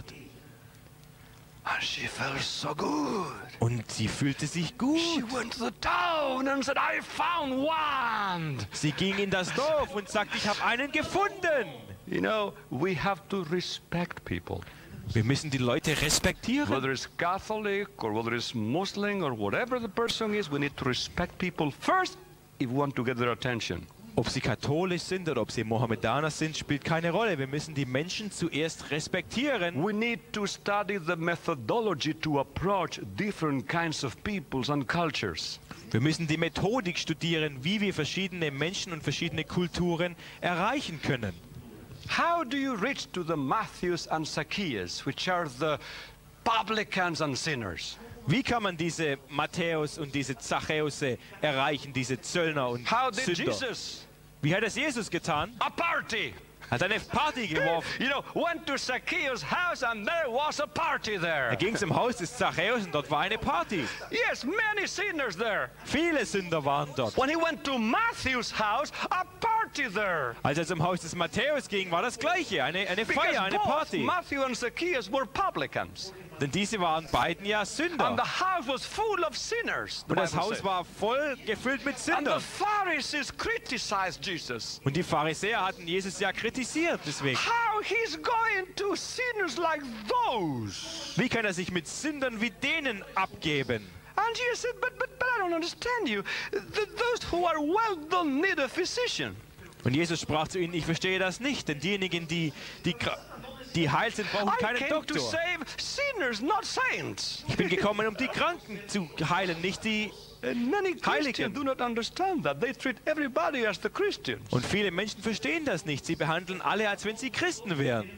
And she felt so good. Und sie fühlte sich gut. She went to the town and said, I found one. Sie ging in das Dorf und sagte, ich habe einen gefunden. You know, we have to respect people. Wir müssen die Leute respektieren. Whether it's Catholic or whether it's Muslim or whatever the person is, we need to respect people first if we want to get their attention. Ob sie katholisch sind oder ob sie Mohammedaner sind, spielt keine Rolle. Wir müssen die Menschen zuerst respektieren. We need to study the methodology to approach different kinds of peoples and cultures. Wir müssen die Methodik studieren, wie wir verschiedene Menschen und verschiedene Kulturen erreichen können. How do you reach to the Matthews and Zacchaeus, which are the publicans and sinners? Wie kann man diese Matthäus und diese Zachäuse erreichen, diese Zöllner und How did Sünder? Jesus? Wie hat es Jesus getan? A party. Hat eine Party geworfen. You know, went to Zacchaeus' house and there was a party there. Er ging zum Haus des Zachäus und dort war eine Party. Yes, many sinners there. Viele Sünder waren dort. When he went to Matthew's house, a party there. Als er zum Haus des Matthäus ging, war das Gleiche, eine Because Feier, eine both Party. Matthew and Zacchaeus were publicans. Denn diese waren beiden ja And Sünder. the house was full of sinners. the Und das Bible Haus says. war voll gefüllt mit And the Sündern. Pharisees criticized Jesus. Und die Pharisäer hatten Jesus ja kritisiert deswegen. How he's going to sinners like those? Wie kann er sich mit Sündern wie denen abgeben? And Jesus said, but I don't understand you. Those who are well don't need a physician. Und Jesus sprach zu ihnen, ich verstehe das nicht, denn diejenigen, die heil sind, brauchen I keinen came to Doktor. save sinners, not saints. Ich bin gekommen, um die Kranken zu heilen, nicht die And many Christians Heiligen. do not understand that. They treat everybody as the Christians. Und viele Menschen verstehen das nicht. Sie behandeln alle, als wenn sie Christen wären.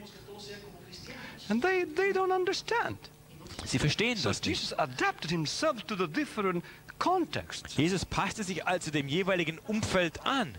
And they don't understand. Sie verstehen So das nicht. Jesus adapted himself to the different contexts. Jesus passte sich also dem jeweiligen Umfeld an.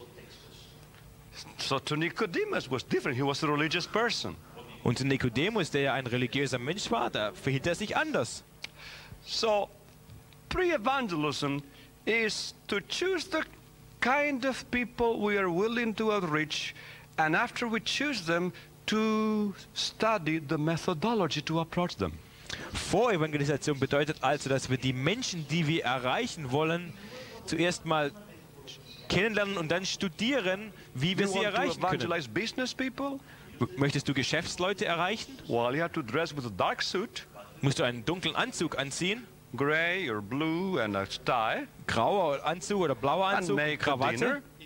So to Nicodemus was different. He was a religious person. Und zu Nikodemus, der ja ein religiöser Mensch war, da verhielt er sich anders. So pre-evangelism is to choose the kind of people we are willing to outreach, and after we choose them, to study the methodology to approach them. Vorevangelisation bedeutet also, dass wir die Menschen, die wir erreichen wollen, zuerst mal kennenlernen und dann studieren, wie wir You sie want to erreichen können. evangelize business people? Möchtest du Geschäftsleute erreichen? Well, you have to dress with a dark suit, Musst du einen dunklen Anzug anziehen, gray or blue, and a tie, grauer Anzug oder blauer and Anzug, make a Krawatte dinner.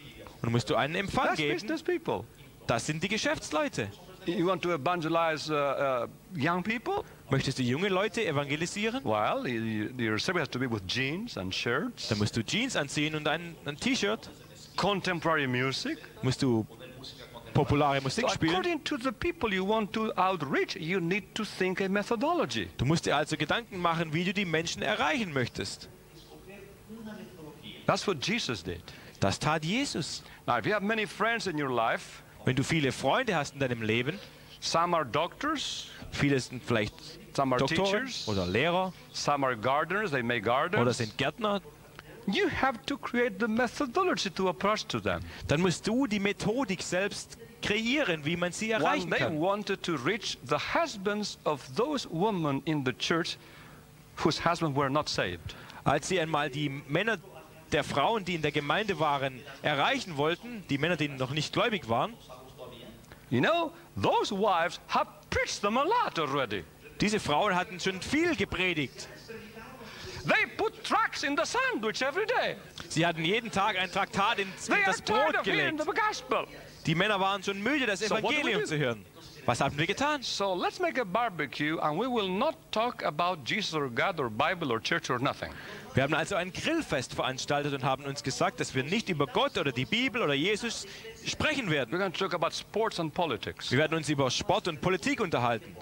Und musst du einen Empfang That's geben. business people. Das sind die Geschäftsleute. You want to evangelize young people? Möchtest du junge Leute evangelisieren? Well, your service has to be with jeans and shirts, Dann musst du Jeans anziehen und ein T-Shirt. contemporary music. Musst du populare Musik So spielen. according to the people you want to outreach, you need to think a methodology. Du musst dir also Gedanken machen, wie du die Menschen erreichen möchtest. That's what Jesus did. Das tat Jesus. Now, if you have many friends in your life, Wenn du viele Freunde hast in deinem Leben, some are doctors, viele sind vielleicht some are Doktoren teachers, oder Lehrer some are gardeners, they make oder gardens. sind Gärtner, You have to create the methodology to approach to them. dann musst du die Methodik selbst kreieren, wie man sie When erreichen they kann. wanted to reach the husbands of those women in the church whose husbands were not saved. Als sie einmal die Männer der Frauen, die in der Gemeinde waren, erreichen wollten, die Männer, die noch nicht gläubig waren, You know, those wives have preached them a lot already. diese Frauen hatten schon viel gepredigt. They put tracts in the sandwich every day. Sie hatten jeden Tag ein Traktat in They are das tired Brot of hearing gelegt. the gospel. Die Männer waren schon müde, das So what do we Evangelium do? zu hören. Was haben wir getan? So let's make a barbecue and we will not talk about Jesus or God or Bible or church or nothing. Wir haben also ein Grillfest veranstaltet und haben uns gesagt, dass wir nicht über Gott oder die Bibel oder Jesus sprechen werden. We're going to talk about sports and politics Wir werden uns über Sport und Politik unterhalten,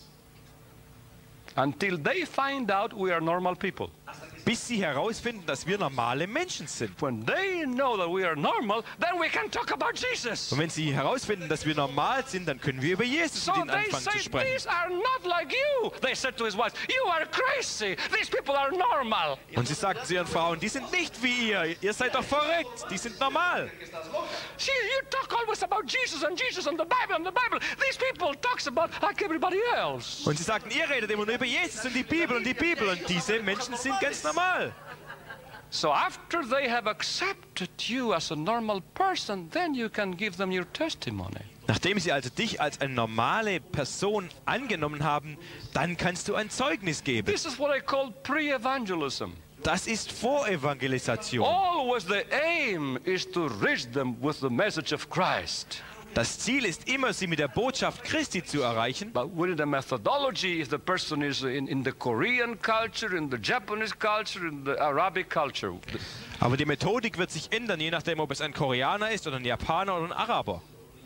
until they find out we are normal people. bis sie herausfinden, dass wir normale Menschen sind. When they know that we are normal, then we can talk about Jesus. Und wenn sie herausfinden, dass wir normal sind, dann können wir über Jesus So mit ihnen they anfangen zu say, sprechen. these are not like you. They said to his wife, you are crazy. These people are normal. Und sie sagten zu ihren Frauen, die sind nicht wie ihr seid doch verrückt, die sind normal. See, you talk always about Jesus and Jesus and the Bible and the Bible. These people talks about like everybody else. Und sie sagten, ihr redet immer nur über Jesus und die Bibel und die Bibel und diese Menschen sind ganz normal. So after they have accepted you as a normal person, then you can give them your testimony. Nachdem sie also dich als eine normale Person angenommen haben, dann kannst du ein Zeugnis geben. This is what I call pre-evangelism. Das ist Vorevangelisation. Always the aim is to reach them with the message of Christ. Das Ziel ist immer, sie mit der Botschaft Christi zu erreichen. But within the methodology, if the person is in the Korean culture, in the Japanese culture, in the Arabic culture. Aber die Methodik wird sich ändern, je nachdem, ob es ein Koreaner ist oder ein Japaner oder ein Araber.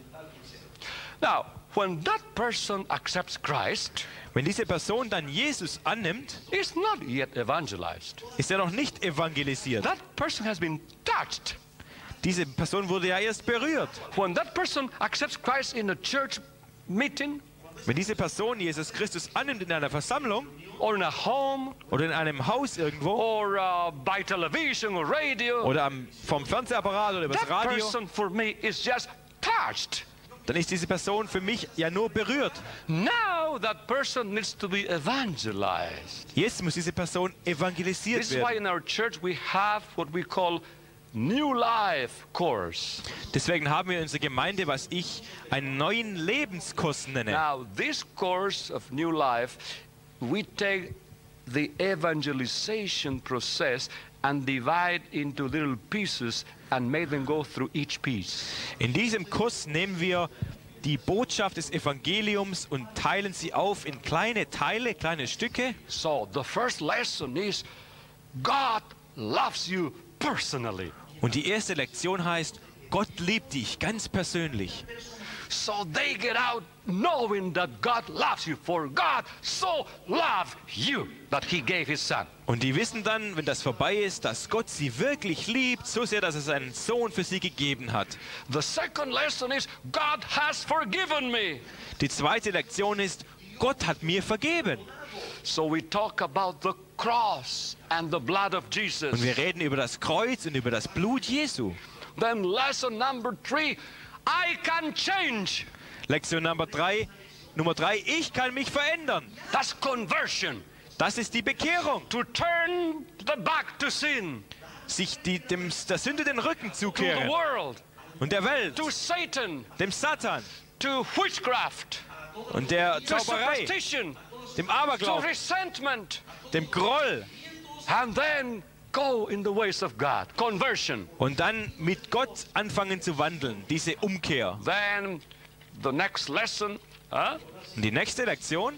Now, when that person accepts Christ, Wenn diese Person dann Jesus annimmt, is not yet evangelized. ist er noch nicht evangelisiert. That person has been touched. Diese Person wurde ja erst berührt. When that person accepts Christ in a church meeting Wenn diese Person Jesus Christus annimmt in einer Versammlung or in a home oder in einem Haus irgendwo or by television or radio, oder vom Fernsehapparat oder übers that Radio, person for me is just touched. dann ist diese Person für mich ja nur berührt. Now that person needs to be evangelized. Jetzt muss diese Person evangelisiert This is why werden. in our church we have what we call New Life course. Deswegen haben wir in unserer Gemeinde, was ich einen neuen Lebenskurs nenne. Now this course of New Life, we take the evangelization process and divide into little pieces and make them go through each piece. In diesem Kurs nehmen wir die Botschaft des Evangeliums und teilen sie auf in kleine Teile, kleine Stücke. So the first lesson is God loves you personally. Und die erste Lektion heißt, Gott liebt dich ganz persönlich. So they get out knowing that God loves you, for God so loved you that he gave his son. Und die wissen dann, wenn das vorbei ist, dass Gott sie wirklich liebt, so sehr, dass er seinen Sohn für sie gegeben hat. The second lesson is God has forgiven me. Die zweite Lektion ist, Gott hat mir vergeben. So we talk about the cross and the blood of Jesus. Und wir reden über das Kreuz und über das Blut Jesu. Then lesson number 3, I can change. Lektion Nummer 3, ich kann mich verändern. That's conversion. Das ist die Bekehrung. To turn the back to sin, Sich der Sünde den Rücken to the zukehren world, und der Welt, to Satan, dem Satan to witchcraft, und der to Zauberei, superstition, dem to Aberglauben, resentment, dem Groll and then go in the ways of God. Conversion. Und dann mit Gott anfangen zu wandeln, diese Umkehr. Then the next lesson, Und die nächste Lektion,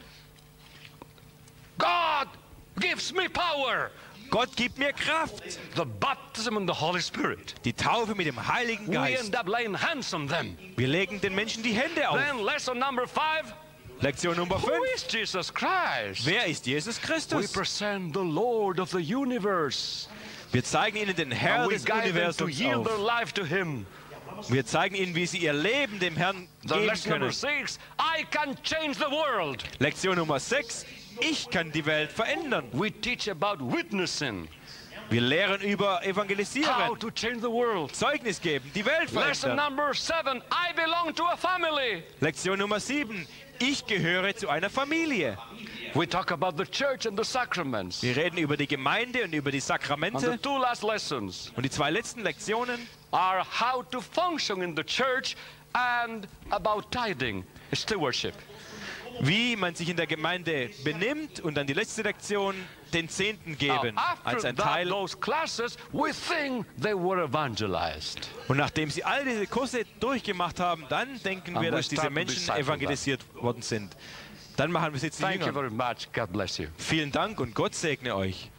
God gives me power. Gott gibt mir Kraft. The baptism in the Holy Spirit. Die Taufe mit dem Heiligen We Geist. end up laying hands on them. Wir legen den Menschen die Hände auf. Then lesson number 5. Lektion Nummer Who 5. is Jesus Christ? Wer ist Jesus We Christus? present the Lord of the universe. Wir zeigen ihnen den Herrn And we des guide them to Universums yield their auf. life to Him. Wir zeigen ihnen, wie sie ihr Leben dem Herrn The geben lesson number können. 6. I can change the world. Lektion Nummer 6. Ich kann die Welt verändern. We teach about witnessing. Wir lehren über How Evangelisieren, to change the world. Zeugnis geben, die Welt Lesson verändern. number 7. I belong to a family. Lektion Nummer 7. Ich gehöre zu einer Familie. We talk about the church and the sacraments. Wir reden über die Gemeinde und über die And the Sakramente. 2 last lessons Und die 2 letzten Lektionen are how to function in the church and about tithing, stewardship. wie man sich in der Gemeinde benimmt, und dann die letzte Lektion, den Zehnten Now, geben als after ein Teil. those classes, we think they were evangelized. Und nachdem sie all diese Kurse durchgemacht haben, dann denken wir, And we dass diese start to Menschen disciple evangelisiert worden sind. Dann machen wir sie zu Thank you Jüngern. very much. God bless you. Vielen Dank und Gott segne euch.